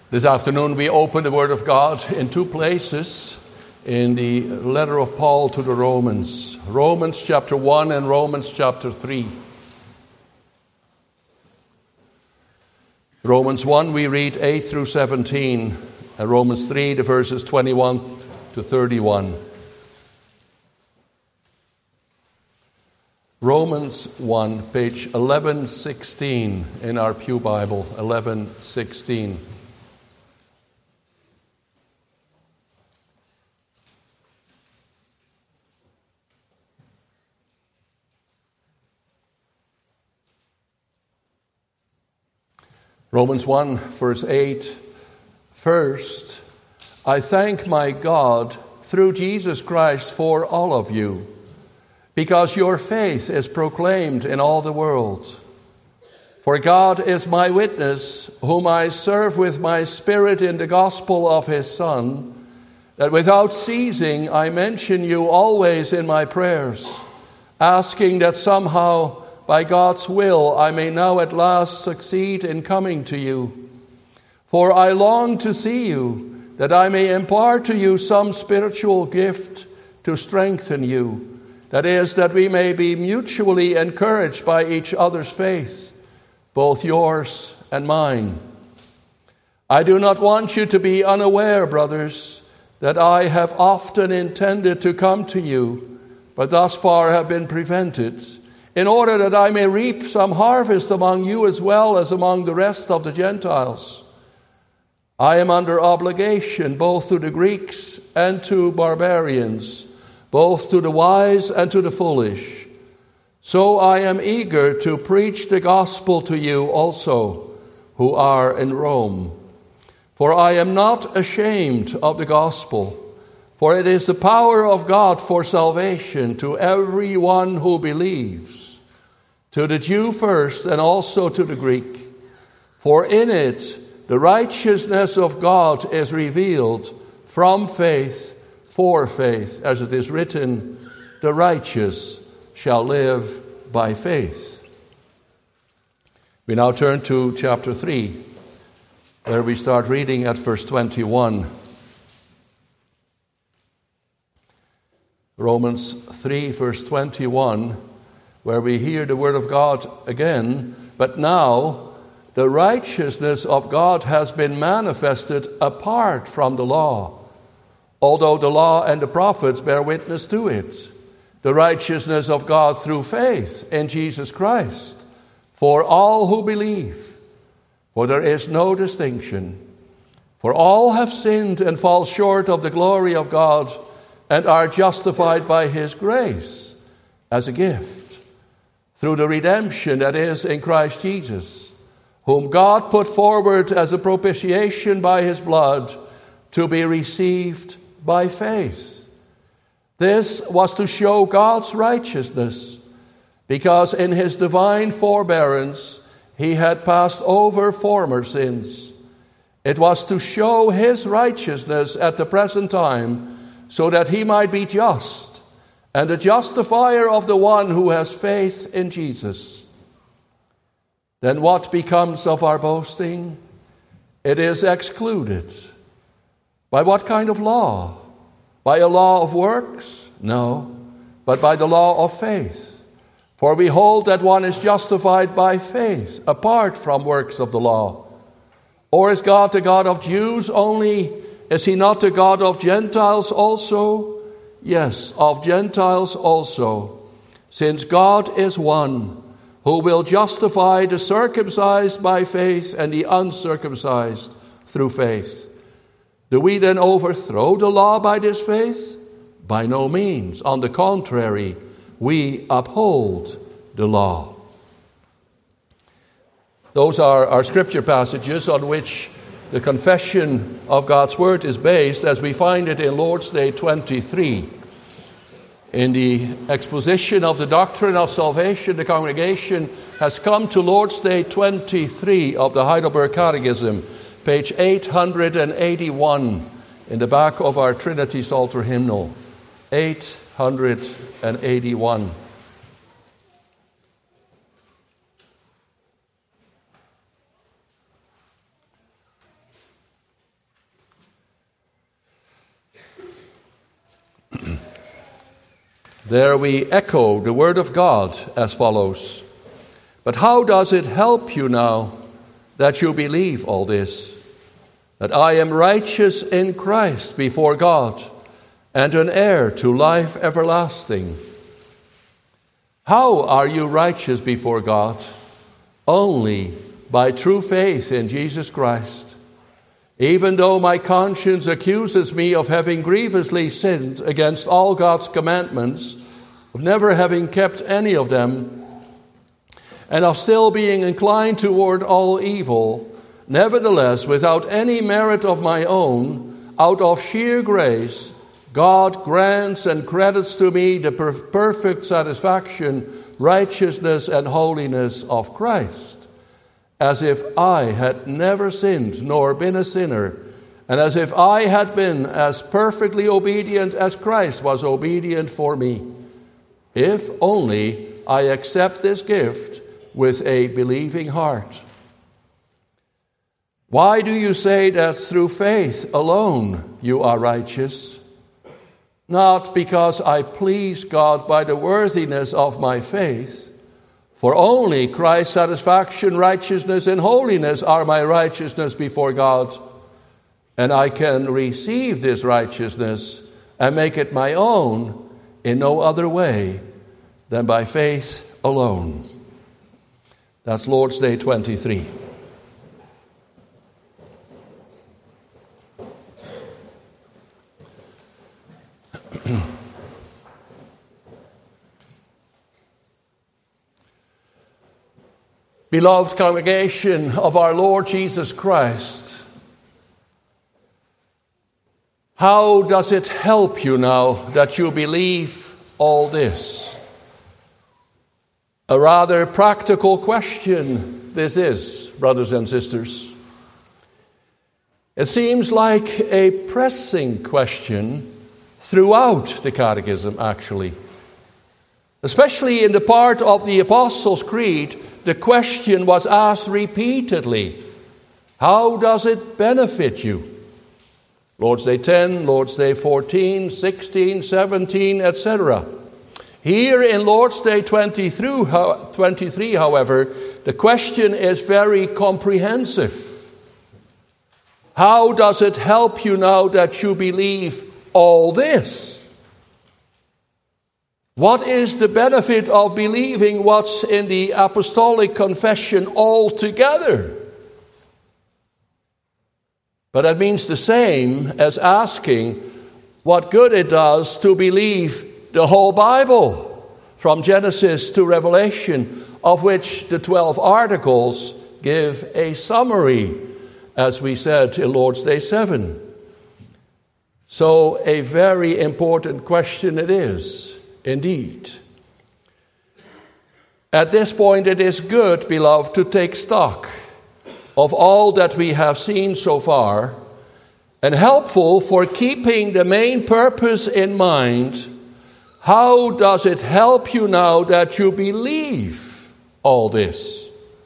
This afternoon we open the Word of God in two places in the letter of Paul to the Romans. Romans chapter 1 and Romans chapter 3. Romans 1 we read 8 through 17, and Romans 3 the verses 21 to 31. Romans 1, page 1116 in our Pew Bible, 1116. Romans 1, verse 8. First, I thank my God through Jesus Christ for all of you, because your faith is proclaimed in all the world. For God is my witness, whom I serve with my spirit in the gospel of his Son, that without ceasing I mention you always in my prayers, asking that somehow by God's will I may now at last succeed in coming to you. For I long to see you, that I may impart to you some spiritual gift to strengthen you. That is, that we may be mutually encouraged by each other's faith, both yours and mine. I do not want you to be unaware, brothers, that I have often intended to come to you, but thus far have been prevented, in order that I may reap some harvest among you as well as among the rest of the Gentiles. I am under obligation both to the Greeks and to barbarians, both to the wise and to the foolish. So I am eager to preach the gospel to you also, who are in Rome. For I am not ashamed of the gospel, for it is the power of God for salvation to everyone who believes, to the Jew first and also to the Greek. For in it the righteousness of God is revealed from faith for faith, as it is written, the righteous shall live by faith. We now turn to chapter 3, where we start reading at verse 21. Romans 3, verse 21, where we hear the word of God again. But now the righteousness of God has been manifested apart from the law, although the law and the prophets bear witness to it. The righteousness of God through faith in Jesus Christ for all who believe. For there is no distinction. For all have sinned and fall short of the glory of God, and are justified by his grace as a gift, through the redemption that is in Christ Jesus, whom God put forward as a propitiation by his blood, to be received by faith. This was to show God's righteousness, because in his divine forbearance he had passed over former sins. It was to show his righteousness at the present time, so that he might be just, and the justifier of the one who has faith in Jesus. Then what becomes of our boasting? It is excluded. By what kind of law? By a law of works? No, but by the law of faith. For we hold that one is justified by faith, apart from works of the law. Or is God the God of Jews only? Is he not the God of Gentiles also? Yes, of Gentiles also. Since God is one, who will justify the circumcised by faith and the uncircumcised through faith. Do we then overthrow the law by this faith? By no means. On the contrary, we uphold the law. Those are our scripture passages on which the confession of God's Word is based, as we find it in Lord's Day 23. In the exposition of the doctrine of salvation, the congregation has come to Lord's Day 23 of the Heidelberg Catechism, page 881, in the back of our Trinity Psalter hymnal. 881. There we echo the word of God as follows. But how does it help you now that you believe all this? That I am righteous in Christ before God and an heir to life everlasting. How are you righteous before God? Only by true faith in Jesus Christ. Even though my conscience accuses me of having grievously sinned against all God's commandments, of never having kept any of them, and of still being inclined toward all evil, nevertheless, without any merit of my own, out of sheer grace, God grants and credits to me the perfect satisfaction, righteousness, and holiness of Christ, as if I had never sinned nor been a sinner, and as if I had been as perfectly obedient as Christ was obedient for me, if only I accept this gift with a believing heart. Why do you say that through faith alone you are righteous? Not because I please God by the worthiness of my faith, for only Christ's satisfaction, righteousness, and holiness are my righteousness before God, and I can receive this righteousness and make it my own in no other way than by faith alone. That's Lord's Day 23. Beloved congregation of our Lord Jesus Christ, how does it help you now that you believe all this? A rather practical question this is, brothers and sisters. It seems like a pressing question throughout the Catechism, actually. Especially in the part of the Apostles' Creed, the question was asked repeatedly, how does it benefit you? Lord's Day 10, Lord's Day 14, 16, 17, etc. Here in Lord's Day 23, however, the question is very comprehensive. How does it help you now that you believe all this? What is the benefit of believing what's in the Apostolic Confession altogether? But that means the same as asking what good it does to believe the whole Bible, from Genesis to Revelation, of which the 12 articles give a summary, as we said in Lord's Day 7. So a very important question it is, indeed. At this point, it is good, beloved, to take stock of all that we have seen so far, and helpful for keeping the main purpose in mind. How does it help you now that you believe all this?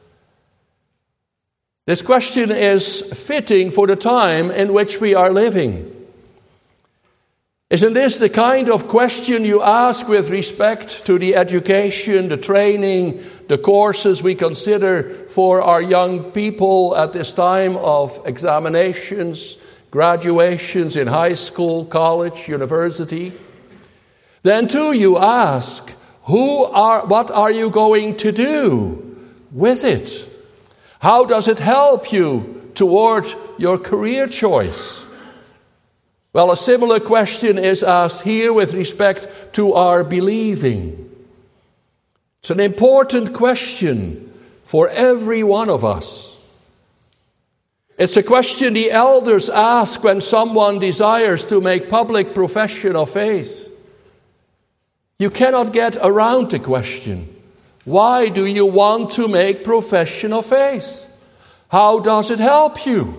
This question is fitting for the time in which we are living. Isn't this the kind of question you ask with respect to the education, the training, the courses we consider for our young people at this time of examinations, graduations in high school, college, university? Then too you ask, what are you going to do with it? How does it help you toward your career choice? Well, a similar question is asked here with respect to our believing. It's an important question for every one of us. It's a question the elders ask when someone desires to make public profession of faith. You cannot get around the question, why do you want to make profession of faith? How does it help you?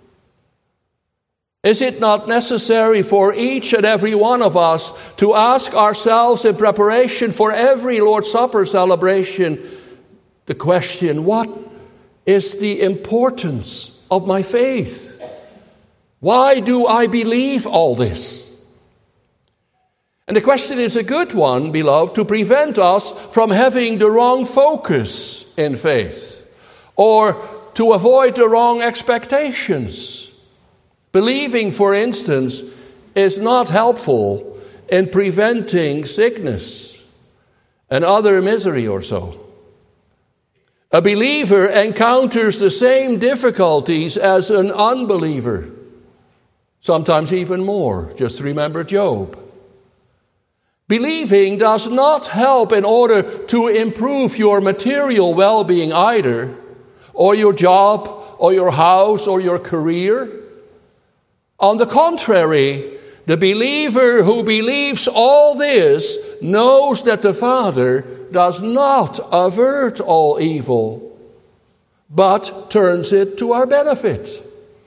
Is it not necessary for each and every one of us to ask ourselves in preparation for every Lord's Supper celebration the question, what is the importance of my faith? Why do I believe all this? And the question is a good one, beloved, to prevent us from having the wrong focus in faith, or to avoid the wrong expectations. Believing, for instance, is not helpful in preventing sickness and other misery or so. A believer encounters the same difficulties as an unbeliever, sometimes even more. Just remember Job. Believing does not help in order to improve your material well-being either, or your job, or your house, or your career. On the contrary, the believer who believes all this knows that the Father does not avert all evil, but turns it to our benefit.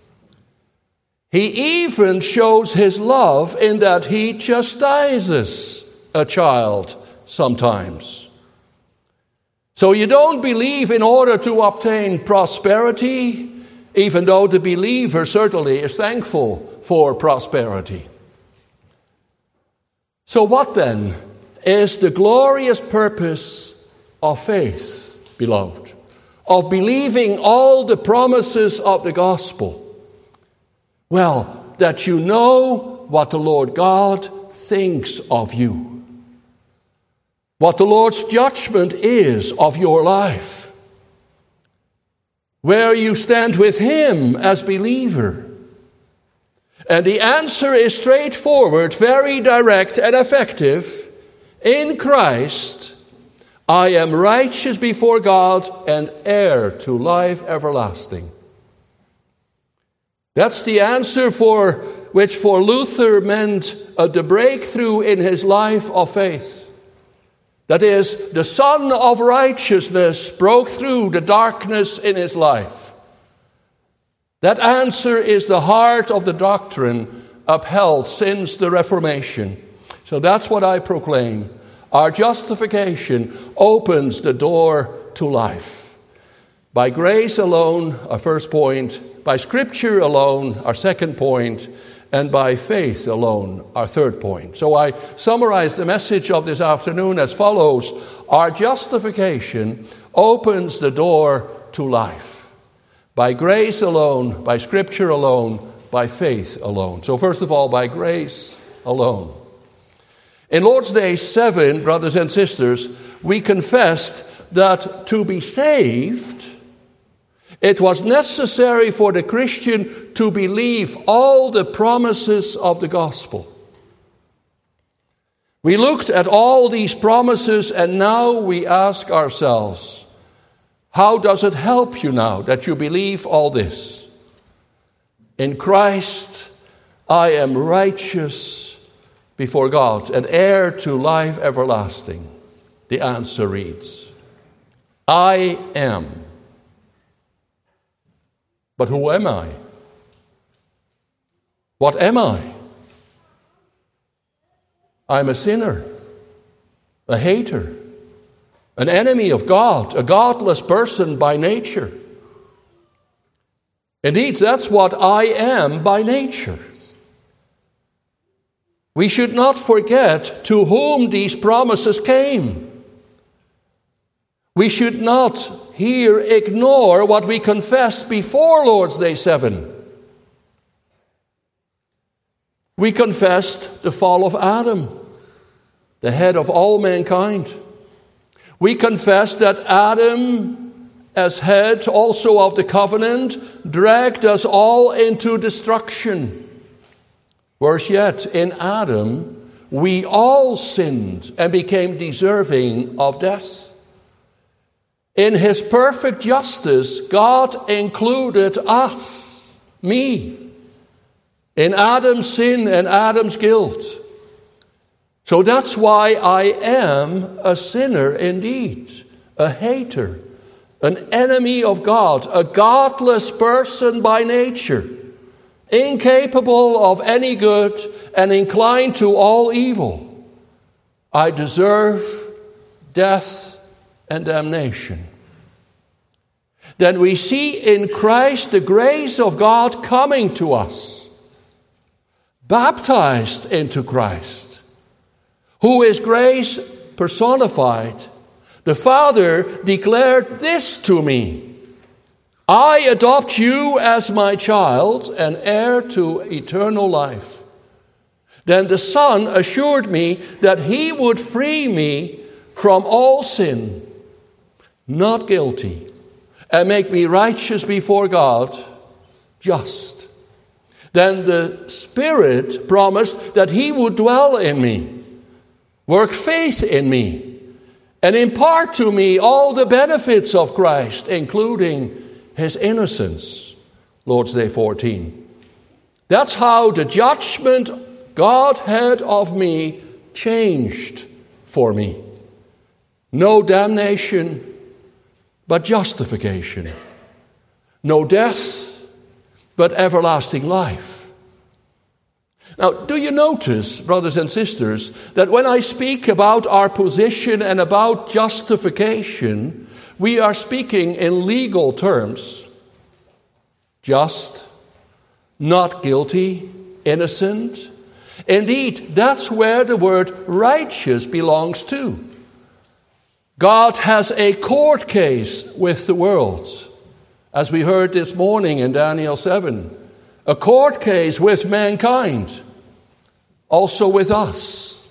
He even shows his love in that he chastises a child sometimes. So you don't believe in order to obtain prosperity, even though the believer certainly is thankful for prosperity. So what then is the glorious purpose of faith, beloved? Of believing all the promises of the gospel? Well, that you know what the Lord God thinks of you. What the Lord's judgment is of your life. Where you stand with Him as believer. And the answer is straightforward, very direct and effective. In Christ, I am righteous before God and heir to life everlasting. That's the answer which for Luther meant the breakthrough in his life of faith. That is, the Son of Righteousness broke through the darkness in his life. That answer is the heart of the doctrine upheld since the Reformation. So that's what I proclaim. Our justification opens the door to life. By grace alone, our first point. By Scripture alone, our second point. And by faith alone, our third point. So I summarize the message of this afternoon as follows. Our justification opens the door to life. By grace alone, by Scripture alone, by faith alone. So first of all, by grace alone. In Lord's Day 7, brothers and sisters, we confessed that to be saved, it was necessary for the Christian to believe all the promises of the gospel. We looked at all these promises, and now we ask ourselves, how does it help you now that you believe all this? In Christ, I am righteous before God and heir to life everlasting. The answer reads, I am. But who am I? What am I? I'm a sinner, a hater, an enemy of God, a godless person by nature. Indeed, that's what I am by nature. We should not forget to whom these promises came. We should not here ignore what we confessed before Lord's Day 7. We confessed the fall of Adam, the head of all mankind. We confessed that Adam, as head also of the covenant, dragged us all into destruction. Worse yet, in Adam, we all sinned and became deserving of death. In His perfect justice, God included us, me, in Adam's sin and Adam's guilt. So that's why I am a sinner indeed, a hater, an enemy of God, a godless person by nature, incapable of any good and inclined to all evil. I deserve death and damnation. Then we see in Christ the grace of God coming to us, baptized into Christ, who is grace personified, the Father declared this to me: I adopt you as my child and heir to eternal life. Then the Son assured me that he would free me from all sin, not guilty, and make me righteous before God, just. Then the Spirit promised that he would dwell in me, work faith in me, and impart to me all the benefits of Christ, including his innocence. Lord's Day 14. That's how the judgment God had of me changed for me. No damnation, but justification. No death, but everlasting life. Now, do you notice, brothers and sisters, that when I speak about our position and about justification, we are speaking in legal terms? Just, not guilty, innocent. Indeed, that's where the word righteous belongs to. God has a court case with the world, as we heard this morning in Daniel 7. A court case with mankind, also with us.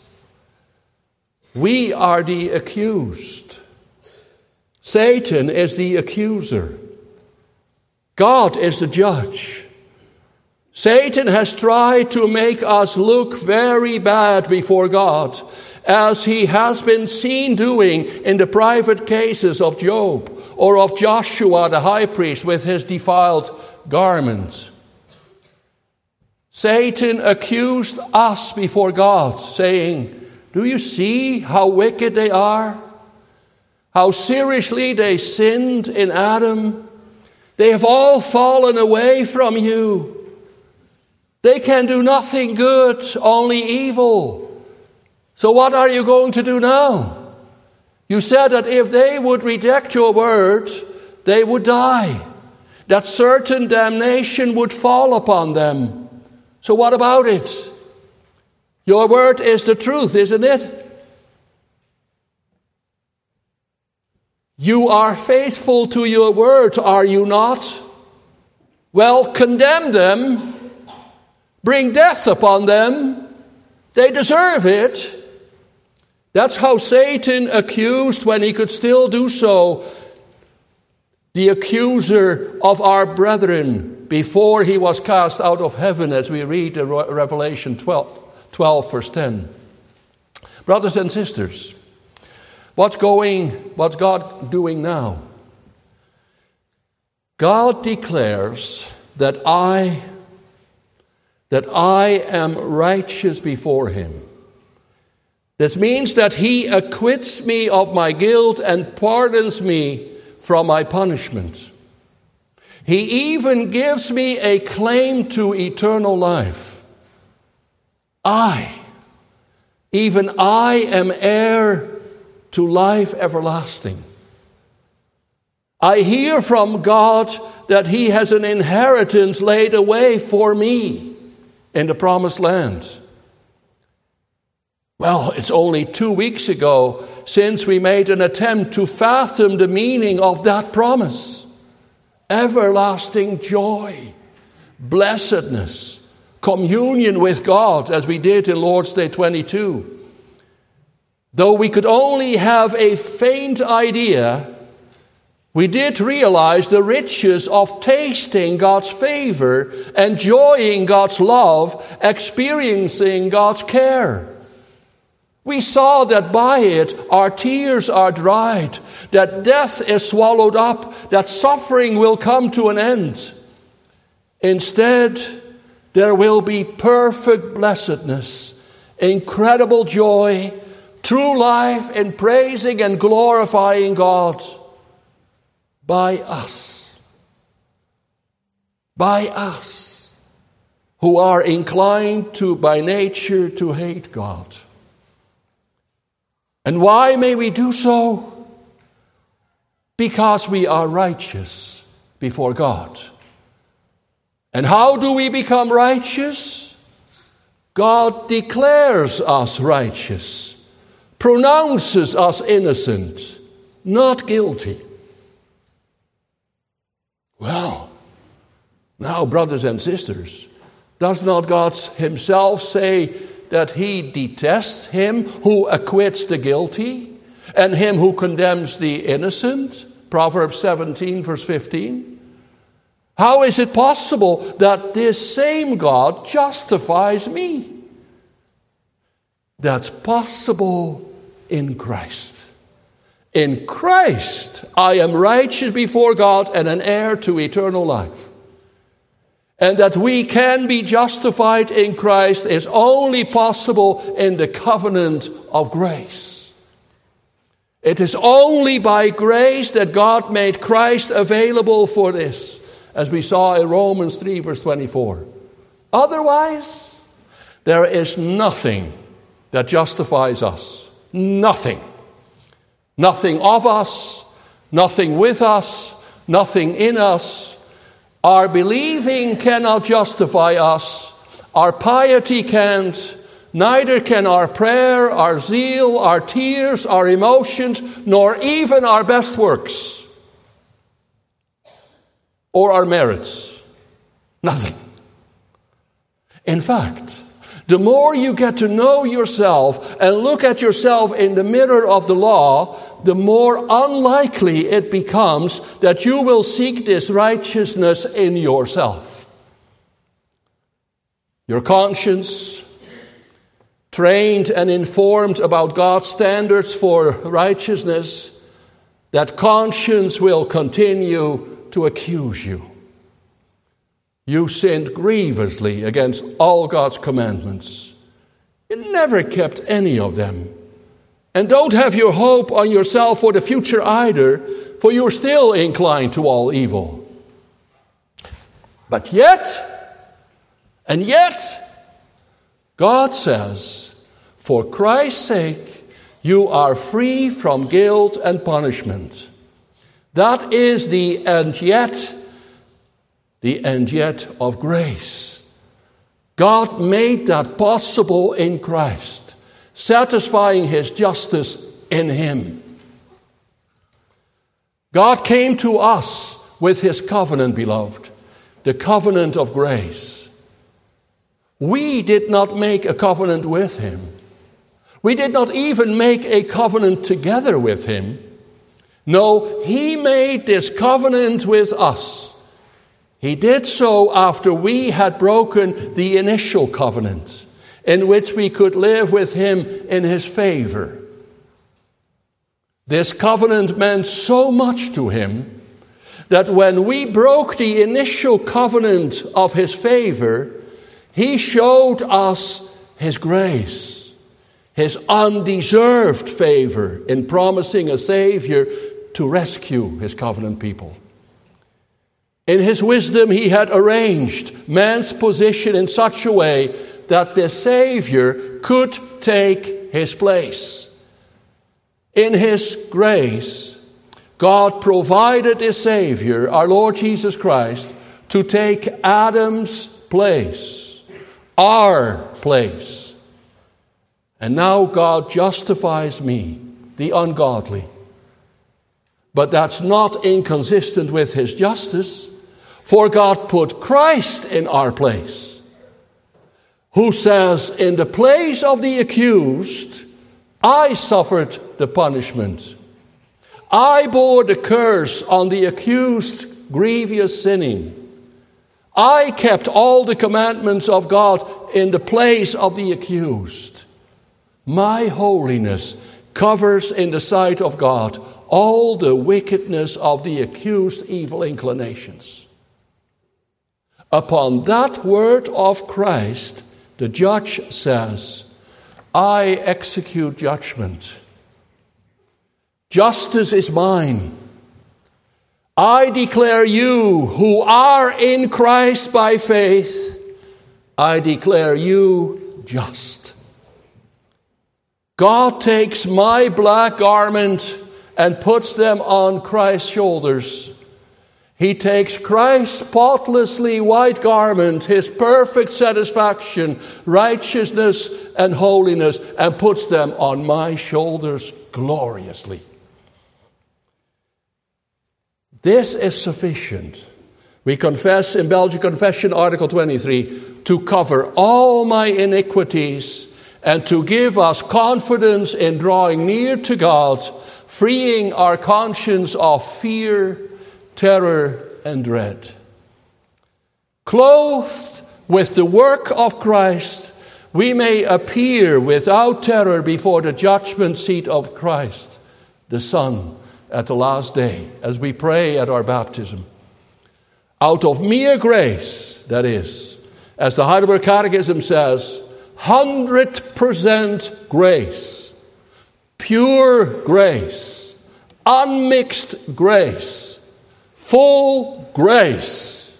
We are the accused. Satan is the accuser. God is the judge. Satan has tried to make us look very bad before God, as he has been seen doing in the private cases of Job or of Joshua the high priest with his defiled garments. Satan accused us before God, saying, do you see how wicked they are? How seriously they sinned in Adam? They have all fallen away from you. They can do nothing good, only evil. So what are you going to do now? You said that if they would reject your word, they would die. That certain damnation would fall upon them. So what about it? Your word is the truth, isn't it? You are faithful to your word, are you not? Well, condemn them. Bring death upon them. They deserve it. That's how Satan accused, when he could still do so, the accuser of our brethren before he was cast out of heaven, as we read in Revelation 12 verse 10. Brothers and sisters, what's God doing now? God declares that I am righteous before him. This means that he acquits me of my guilt and pardons me from my punishment. He even gives me a claim to eternal life. Even I am heir to life everlasting. I hear from God that he has an inheritance laid away for me in the promised land. Well, it's only 2 weeks ago since we made an attempt to fathom the meaning of that promise. Everlasting joy, blessedness, communion with God, as we did in Lord's Day 22. Though we could only have a faint idea, we did realize the riches of tasting God's favor, enjoying God's love, experiencing God's care. We saw that by it our tears are dried, that death is swallowed up, that suffering will come to an end. Instead, there will be perfect blessedness, incredible joy, true life in praising and glorifying God by us. By us, who are inclined to, by nature, to hate God. And why may we do so? Because we are righteous before God. And how do we become righteous? God declares us righteous pronounces us innocent, not guilty. Well, now, brothers and sisters, does not God himself say that he detests him who acquits the guilty and him who condemns the innocent? Proverbs 17, verse 15. How is it possible that this same God justifies me? That's possible in Christ. In Christ, I am righteous before God and an heir to eternal life. And that we can be justified in Christ is only possible in the covenant of grace. It is only by grace that God made Christ available for this, as we saw in Romans 3, verse 24. Otherwise, there is nothing that justifies us. Nothing. Nothing of us, nothing with us, nothing in us. Our believing cannot justify us. Our piety can't. Neither can our prayer, our zeal, our tears, our emotions, nor even our best works or our merits. Nothing. In fact, the more you get to know yourself and look at yourself in the mirror of the law, the more unlikely it becomes that you will seek this righteousness in yourself. Your conscience, trained and informed about God's standards for righteousness, that conscience will continue to accuse you. You sinned grievously against all God's commandments. You never kept any of them. And don't have your hope on yourself for the future either, for you're still inclined to all evil. But yet, God says, for Christ's sake, you are free from guilt and punishment. That is the and yet of grace. God made that possible in Christ, satisfying his justice in him. God came to us with his covenant, beloved, the covenant of grace. We did not make a covenant with him. We did not even make a covenant together with him. No, he made this covenant with us. He did so after we had broken the initial covenant, in which we could live with him in his favor. This covenant meant so much to him that when we broke the initial covenant of his favor, he showed us his grace, his undeserved favor in promising a Savior to rescue his covenant people. In his wisdom, he had arranged man's position in such a way that the Savior could take his place. In his grace, God provided a Savior, our Lord Jesus Christ, to take Adam's place, our place. And now God justifies me, the ungodly. But that's not inconsistent with his justice, for God put Christ in our place, who says, in the place of the accused, I suffered the punishment. I bore the curse on the accused grievous sinning. I kept all the commandments of God in the place of the accused. My holiness covers in the sight of God all the wickedness of the accused evil inclinations. Upon that word of Christ, the judge says, I execute judgment. Justice is mine. I declare you who are in Christ by faith, I declare you just. God takes my black garment and puts them on Christ's shoulders. He takes Christ's spotlessly white garment, his perfect satisfaction, righteousness and holiness, and puts them on my shoulders gloriously. This is sufficient. We confess in Belgian Confession, Article 23, to cover all my iniquities and to give us confidence in drawing near to God, freeing our conscience of fear, terror, and dread. Clothed with the work of Christ, we may appear without terror before the judgment seat of Christ, the Son, at the last day, as we pray at our baptism. Out of mere grace, that is, as the Heidelberg Catechism says, 100% grace, pure grace, unmixed grace, full grace.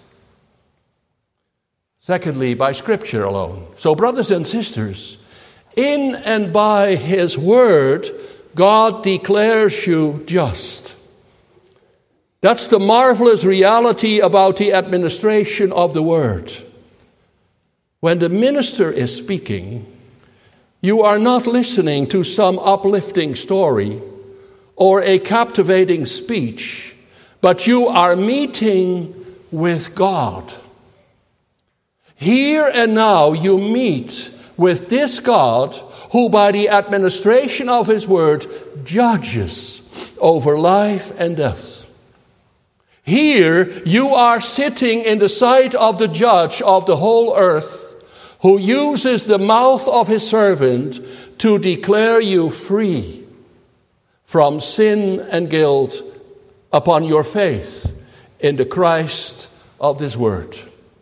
Secondly, by Scripture alone. So, brothers and sisters, in and by His Word, God declares you just. That's the marvelous reality about the administration of the Word. When the minister is speaking, you are not listening to some uplifting story or a captivating speech, but you are meeting with God. Here and now you meet with this God who by the administration of His Word judges over life and death. Here you are sitting in the sight of the judge of the whole earth, who uses the mouth of his servant to declare you free from sin and guilt upon your faith in the Christ of this word.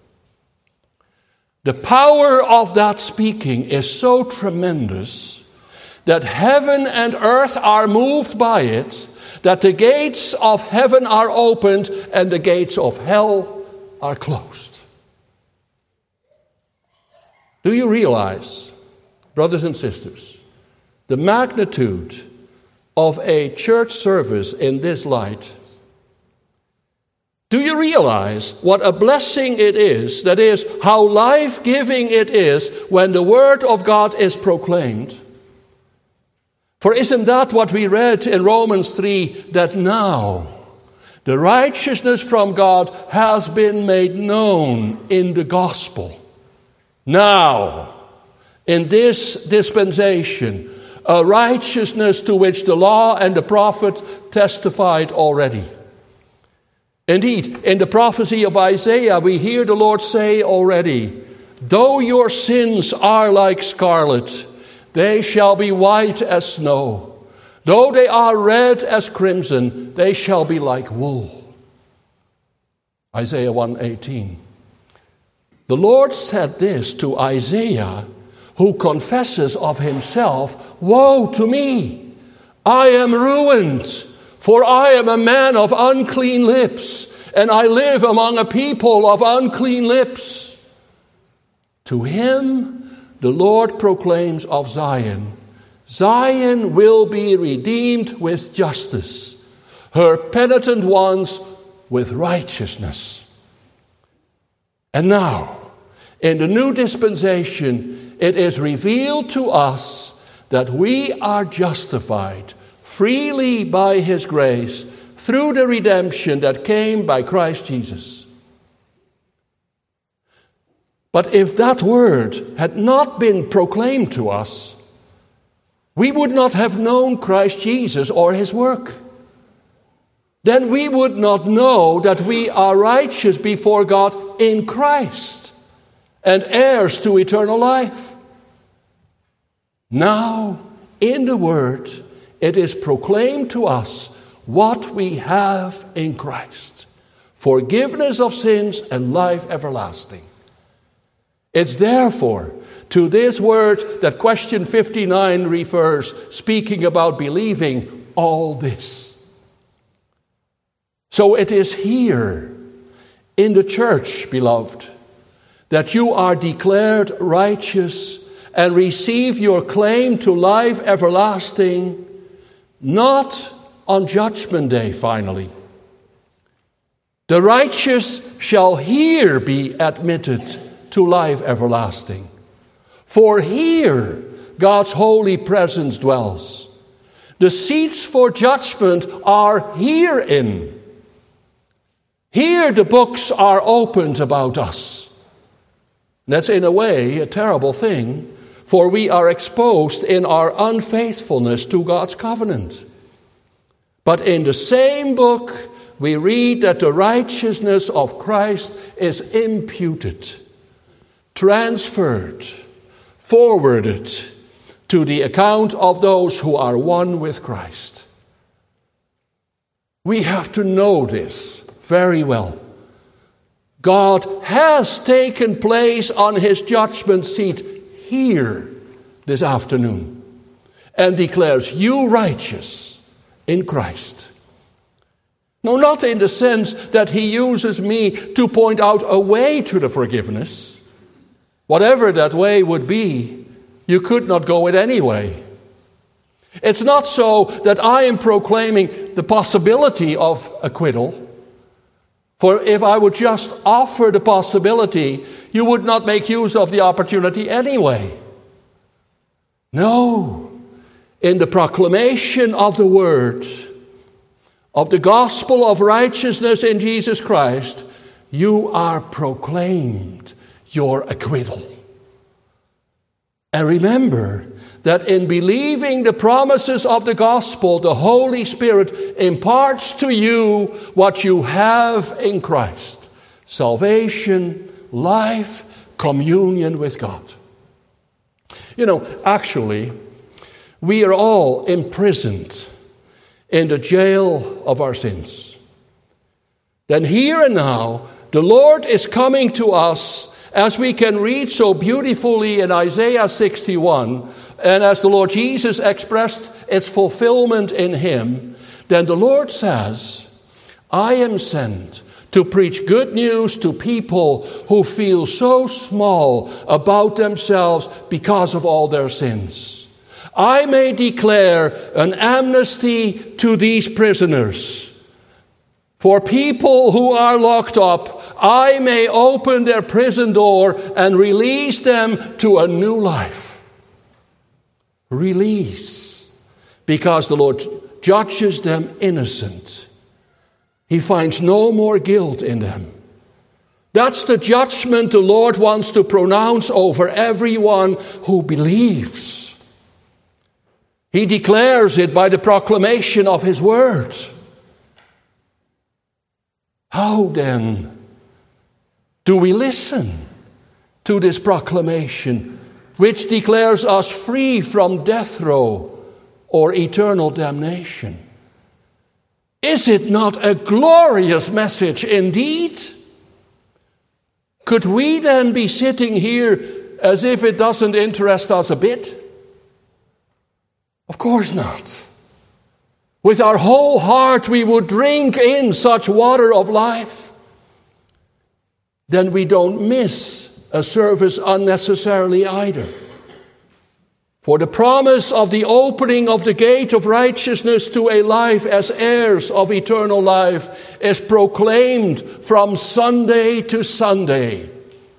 The power of that speaking is so tremendous that heaven and earth are moved by it, that the gates of heaven are opened and the gates of hell are closed. Do you realize, brothers and sisters, the magnitude of a church service in this light? Do you realize what a blessing it is, that is, how life-giving it is when the Word of God is proclaimed? For isn't that what we read in Romans 3, that now the righteousness from God has been made known in the gospel? Now, in this dispensation, a righteousness to which the law and the prophet testified already. Indeed, in the prophecy of Isaiah, we hear the Lord say already, though your sins are like scarlet, they shall be white as snow. Though they are red as crimson, they shall be like wool. Isaiah 1:18. The Lord said this to Isaiah, who confesses of himself, woe to me, I am ruined, for I am a man of unclean lips, and I live among a people of unclean lips. To him the Lord proclaims of Zion, Zion will be redeemed with justice, her penitent ones with righteousness. And now, in the new dispensation, it is revealed to us that we are justified freely by His grace through the redemption that came by Christ Jesus. But if that word had not been proclaimed to us, we would not have known Christ Jesus or His work. Then we would not know that we are righteous before God in Christ and heirs to eternal life. Now, in the Word, it is proclaimed to us what we have in Christ: forgiveness of sins and life everlasting. It's therefore to this word that question 59 refers, speaking about believing all this. So it is here in the church, beloved, that you are declared righteous and receive your claim to life everlasting, not on Judgment Day finally, The righteous shall here be admitted to life everlasting. For here God's holy presence dwells. The seats for judgment are herein. Here the books are opened about us. That's in a way a terrible thing, for we are exposed in our unfaithfulness to God's covenant. But in the same book, we read that the righteousness of Christ is imputed, transferred, forwarded to the account of those who are one with Christ. We have to know this very well. God has taken place on his judgment seat here this afternoon and declares you righteous in Christ. No, not in the sense that he uses me to point out a way to the forgiveness. Whatever that way would be, you could not go it anyway. It's not so that I am proclaiming the possibility of acquittal. For if I would just offer the possibility, you would not make use of the opportunity anyway. No, in the proclamation of the word, of the gospel of righteousness in Jesus Christ, you are proclaimed your acquittal. And remember that in believing the promises of the gospel, the Holy Spirit imparts to you what you have in Christ: salvation, life, communion with God. You know, actually, we are all imprisoned in the jail of our sins. Then here and now, the Lord is coming to us, as we can read so beautifully in Isaiah 61, and as the Lord Jesus expressed its fulfillment in him. Then the Lord says, I am sent to preach good news to people who feel so small about themselves because of all their sins. I may declare an amnesty to these prisoners. For people who are locked up, I may open their prison door and release them to a new life. Release, because the Lord judges them innocent. He finds no more guilt in them. That's the judgment the Lord wants to pronounce over everyone who believes. He declares it by the proclamation of his word. How then do we listen to this proclamation, which declares us free from death row or eternal damnation? Is it not a glorious message indeed? Could we then be sitting here as if it doesn't interest us a bit? Of course not. With our whole heart we would drink in such water of life. Then we don't miss a service unnecessarily either. For the promise of the opening of the gate of righteousness to a life as heirs of eternal life is proclaimed from Sunday to Sunday.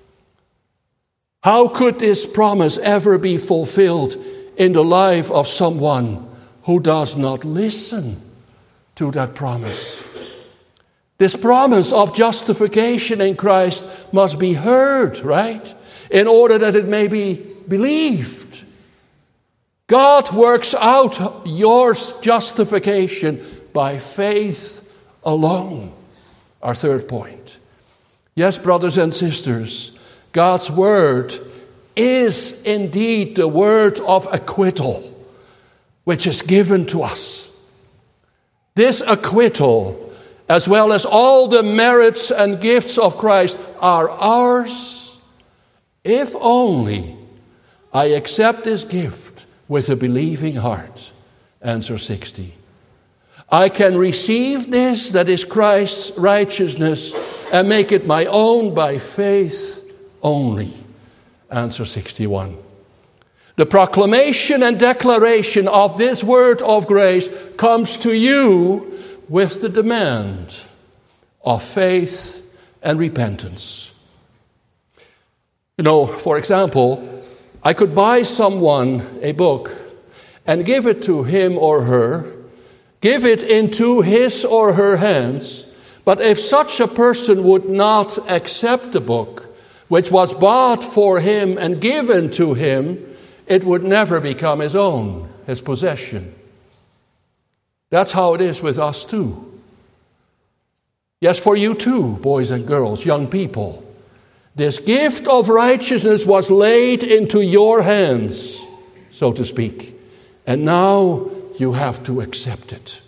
How could this promise ever be fulfilled in the life of someone who does not listen to that promise? This promise of justification in Christ must be heard, right? In order that it may be believed. God works out your justification by faith alone. Our third point. Yes, brothers and sisters, God's word is indeed the word of acquittal, which is given to us. This acquittal, as well as all the merits and gifts of Christ, are ours, if only I accept this gift with a believing heart. Answer 60. I can receive this, that is Christ's righteousness, and make it my own by faith only. Answer 61. The proclamation and declaration of this word of grace comes to you with the demand, of faith and repentance. You know, for example, I could buy someone a book and give it to him or her, give it into his or her hands, but if such a person would not accept the book, which was bought for him and given to him, it would never become his own, his possession. That's how it is with us too. Yes, for you too, boys and girls, young people. This gift of righteousness was laid into your hands, so to speak, and now you have to accept it.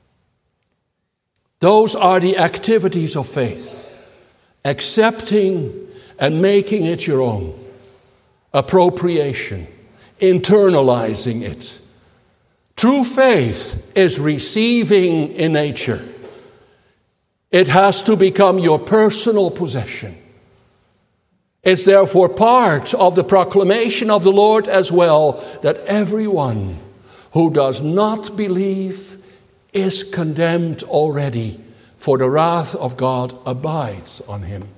Those are the activities of faith. Accepting and making it your own. Appropriation. Internalizing it. True faith is receiving in nature. It has to become your personal possession. It's therefore part of the proclamation of the Lord as well that everyone who does not believe is condemned already, for the wrath of God abides on him.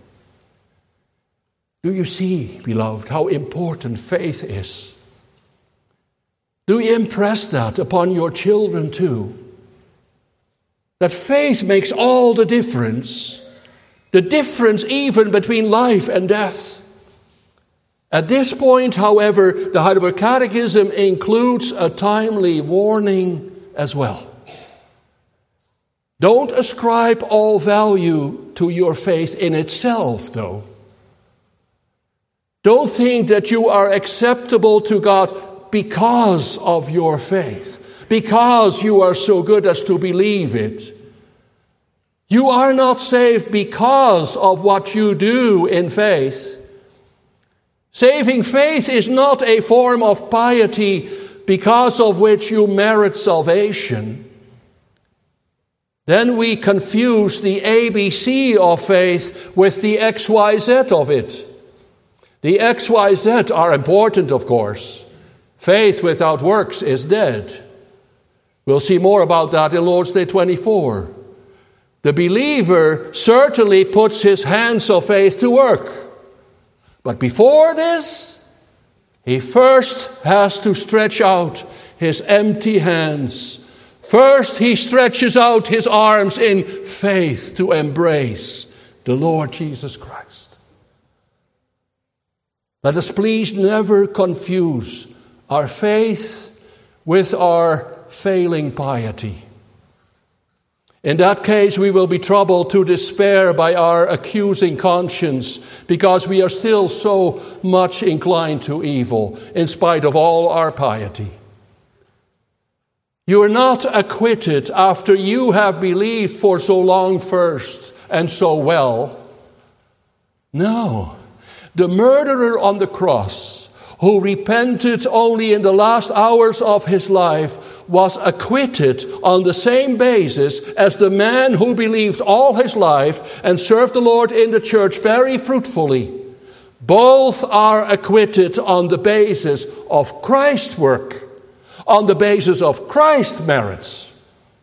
Do you see, beloved, how important faith is? Do you impress that upon your children too? That faith makes all the difference even between life and death. At this point, however, the Heidelberg Catechism includes a timely warning as well. Don't ascribe all value to your faith in itself, though. Don't think that you are acceptable to God because of your faith, because you are so good as to believe it. You are not saved because of what you do in faith. Saving faith is not a form of piety because of which you merit salvation. Then we confuse the ABC of faith with the XYZ of it. The XYZ are important, of course. Faith without works is dead. We'll see more about that in Lord's Day 24. The believer certainly puts his hands of faith to work. But before this, he first has to stretch out his empty hands. First, he stretches out his arms in faith to embrace the Lord Jesus Christ. Let us please never confuse our faith with our failing piety. In that case, we will be troubled to despair by our accusing conscience because we are still so much inclined to evil in spite of all our piety. You are not acquitted after you have believed for so long first and so well. No, the murderer on the cross, who repented only in the last hours of his life, was acquitted on the same basis as the man who believed all his life and served the Lord in the church very fruitfully. Both are acquitted on the basis of Christ's work, on the basis of Christ's merits.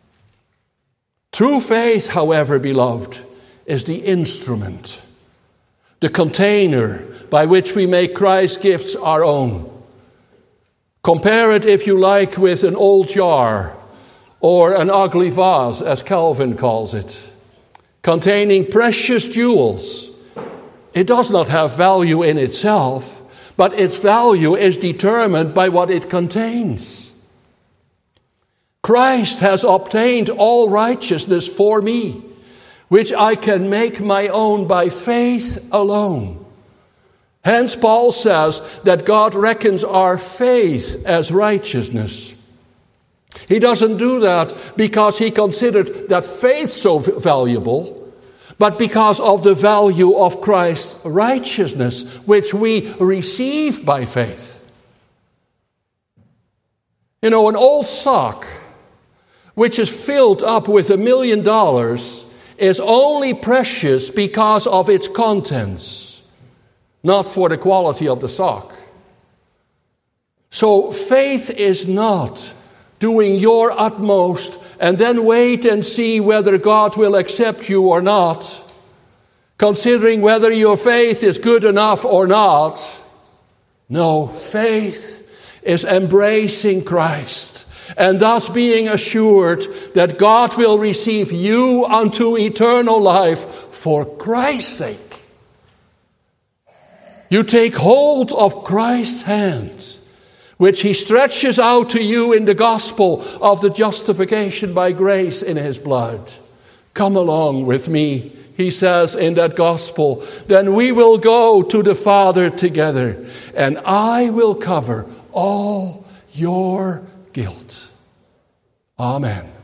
True faith, however, beloved, is the instrument, the container by which we make Christ's gifts our own. Compare it, if you like, with an old jar or an ugly vase, as Calvin calls it, containing precious jewels. It does not have value in itself, but its value is determined by what it contains. Christ has obtained all righteousness for me, which I can make my own by faith alone. Hence, Paul says that God reckons our faith as righteousness. He doesn't do that because he considered that faith so valuable, but because of the value of Christ's righteousness, which we receive by faith. You know, an old sock, which is filled up with $1 million, is only precious because of its contents, not for the quality of the sock. So faith is not doing your utmost and then wait and see whether God will accept you or not, considering whether your faith is good enough or not. No, faith is embracing Christ, and thus being assured that God will receive you unto eternal life for Christ's sake. You take hold of Christ's hand, which he stretches out to you in the gospel of the justification by grace in his blood. Come along with me, he says in that gospel. Then we will go to the Father together, and I will cover all your guilt. Amen.